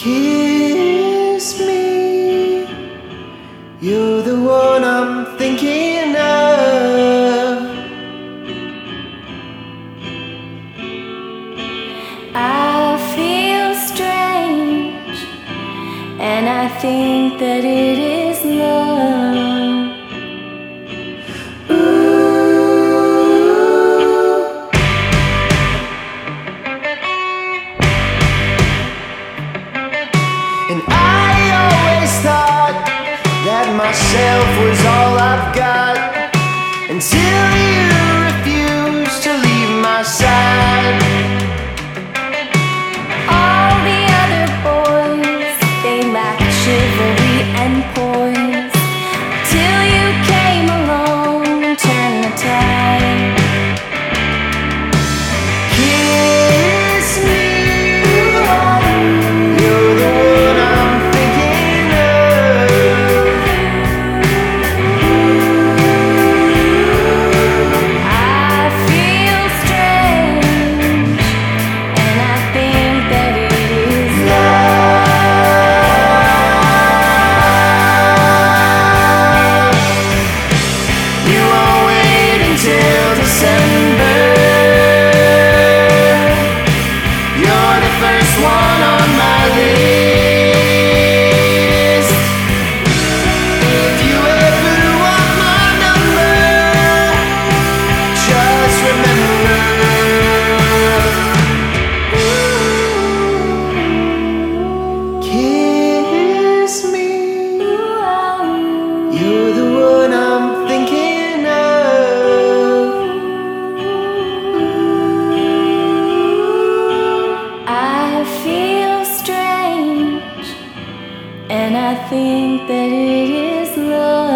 Kiss me, you're the one I'm thinking of. I feel strange, and I think that it is love. And I always thought that myself was all I've got, until you refused to leave my side. All the other boys, they lack chivalry and poise, till you came along and turned the tide. Kiss me, you're the one I'm thinking of. I feel strange, and I think that it is love. You won't wait until December. You're the first one on my list. If you ever want my number, just remember. Kiss me, you're the one I'm thinking of. I feel strange, and I think that it is love.